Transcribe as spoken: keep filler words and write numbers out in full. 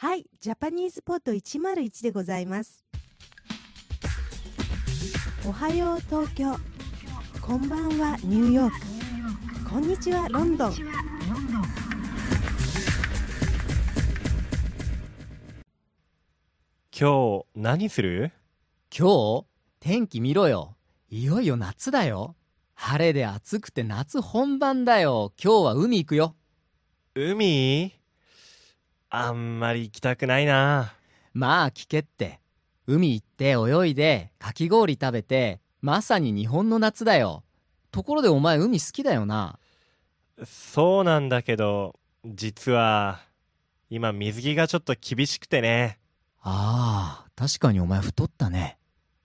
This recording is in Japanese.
はい、ジャパニーズポットいちまるいちでございます。おはよう東京、こんばんはニューヨーク、こんにちはロンドン。 今日何する？ 今日天気見ろよ。いよいよ夏だよ。晴れで暑くて夏本番だよ。今日は海行くよ。 海？あんまり行きたくないな。 まあ聞けって。海行って泳いでかき氷食べて、まさに日本の夏だよ。ところでお前海好きだよな。 そうなんだけど、実は今水着がちょっと厳しくてね。 ああ、確かにお前太ったね。